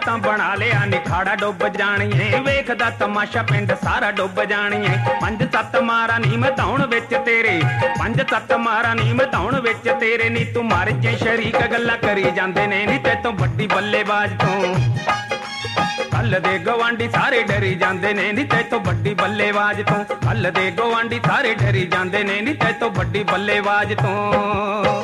ਤਾਂ ਬਣਾ ਲਿਆ ਨਿਖਾੜਾ ਡੁੱਬ ਜਾਣੀਏ ਵੇਖਦਾ ਤਮਾਸ਼ਾ ਪਿੰਡ ਸਾਰਾ ਡੁੱਬ ਜਾਣੀਏ 5-7 ਮਾਰਾਂ ਨੀ ਮਧਾਉਣ ਵਿੱਚ ਤੇਰੇ 5-7 ਮਾਰਾਂ ਨੀ ਮਧਾਉਣ ਵਿੱਚ ਤੇਰੇ ਨੀ ਤੂੰ ਮਰ ਜੇ ਸ਼ਰੀਕ ਗੱਲਾਂ ਕਰੀ ਜਾਂਦੇ ਨੇ ਨੀ ਤੇਤੋਂ ਵੱਡੀ ਬੱਲੇਬਾਜ਼ ਤੂੰ ਕੱਲ ਦੇ ਗਵਾਂਢੀ ਸਾਰੇ ਡਰੀ ਜਾਂਦੇ ਨੇ ਨੀ ਤੇਤੋਂ ਵੱਡੀ ਬੱਲੇਬਾਜ਼ ਤੂੰ ਕੱਲ ਦੇ ਗਵਾਂਢੀ ਸਾਰੇ ਡਰੀ ਜਾਂਦੇ ਨੇ ਨੀ ਤੇਤੋਂ ਵੱਡੀ ਬੱਲੇਬਾਜ਼ ਤੂੰ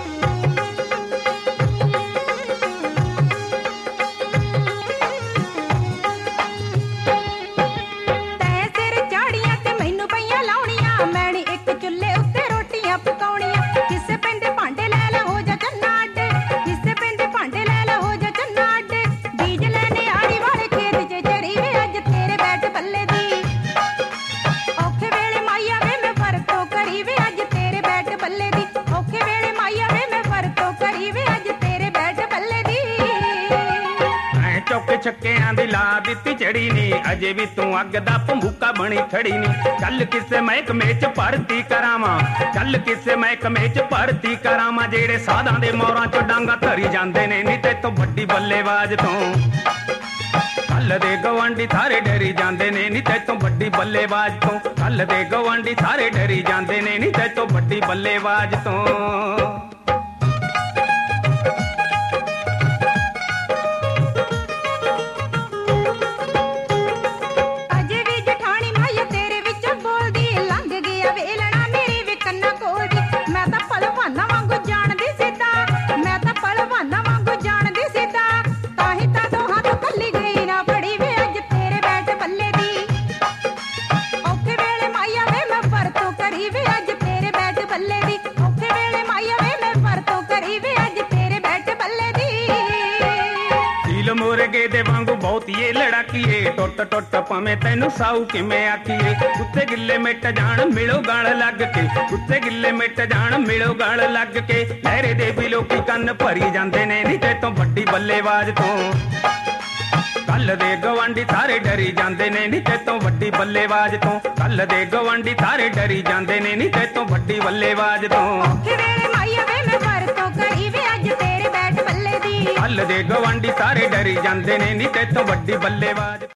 ਛੱਕਿਆਂ ਦੀ ਲਾ ਦਿੱਤੀ ਚੜੀ ਨੀ ਅਜੇ ਵੀ ਤੂੰ ਅੱਗ ਦਾ ਭੰਬੂਕਾ ਬਣੀ ਖੜੀ ਨੀ ਚੱਲ ਕਿਸੇ ਮਹਿਕਮੇ ਚ ਭਰਤੀ ਕਰਾਵਾਂ ਚੱਲ ਕਿਸੇ ਮਹਿਕਮੇ ਚ ਭਰਤੀ ਕਰਾਵਾਂ ਜਿਹੜੇ ਸਾਧਾਂ ਦੇ ਮੋਰਾਂ ਚ ਡਾਂਗਾ ਧਰੀ ਜਾਂਦੇ ਨੇ ਨੀ ਤੇਤੋਂ ਵੱਡੀ ਬੱਲੇਬਾਜ਼ ਤੂੰ ਕੱਲ ਦੇ ਗਵਾਂਢੀ ਸਾਰੇ ਡਰੀ ਜਾਂਦੇ ਨੇ ਨੀ ਤੇਤੋਂ ਵੱਡੀ ਬੱਲੇਬਾਜ਼ ਤੂੰ ਕੱਲ ਦੇ ਗਵਾਂਢੀ ਸਾਰੇ ਡਰੀ ਜਾਂਦੇ ਨੇ ਨੀ ਤੇਤੋਂ ਵੱਡੀ ਬੱਲੇਬਾਜ਼ ਤੂੰ ਮੁਰਗੇ ਦੇ ਵਾਂਗੂ ਬਹੁਤੀਏ ਲੜਾਕੀਏ ਟੁੱਟ ਟੁੱਟ ਭਾਵੇਂ ਤੈਨੂੰ ਸਾਊ ਕਿਵੇਂ ਆਖੀਏ ਕੁੱਤੇ ਗਿੱਲੇ ਮਿੱਟ ਜਾਣ ਮਿਲੋ ਗਲ ਲੱਗ ਕੇ ਕੁੱਤੇ ਗਿੱਲੇ ਮਿੱਟ ਜਾਣ ਮਿਲੋ ਗਲ ਲੱਗ ਕੇ ਲਹਿਰੇ ਦੇ ਵੀ ਲੋਕੀ ਕੰਨ ਭਰੀ ਜਾਂਦੇ ਨੇ ਨੀ ਤੇਤੋਂ ਵੱਡੀ ਬੱਲੇਬਾਜ਼ ਤੂੰ ਕੱਲ ਦੇ ਗਵਾਂਢੀ ਸਾਰੇ ਡਰੀ ਜਾਂਦੇ ਨੇ ਨੀ ਤੇਤੋਂ ਵੱਡੀ ਬੱਲੇਬਾਜ਼ ਤੂੰ ਕੱਲ ਦੇ ਗਵਾਂਢੀ ਸਾਰੇ ਡਰੀ ਜਾਂਦੇ ਨੇ ਨੀ ਤੇਤੋਂ ਵੱਡੀ ਬੱਲੇਬਾਜ਼ ਤੂੰ ਕੱਲ ਦੇ ਗਵਾਂਢੀ ਸਾਰੇ ਡਰੀ ਜਾਂਦੇ ਨੇ ਨੀ ਤੇਤੋਂ ਵੱਡੀ ਬੱਲੇਬਾਜ਼